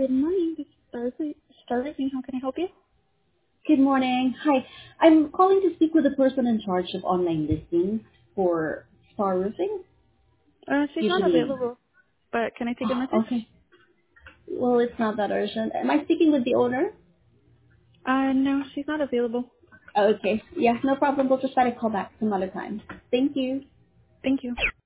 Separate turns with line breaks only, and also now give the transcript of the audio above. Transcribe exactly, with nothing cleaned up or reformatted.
Good morning. This is Starlight. Starlight, how can I help you?
Good morning. Hi. I'm calling to speak with the person in charge of online listings for Star Roofing.
Uh, she's not
Usually,
available, but can I take a
oh,
message?
okay. Well, it's not that urgent. Am I speaking with the owner?
Uh, no, she's not available.
Oh, okay. Yeah, no problem. We'll just try to call back some other time. Thank you.
Thank you.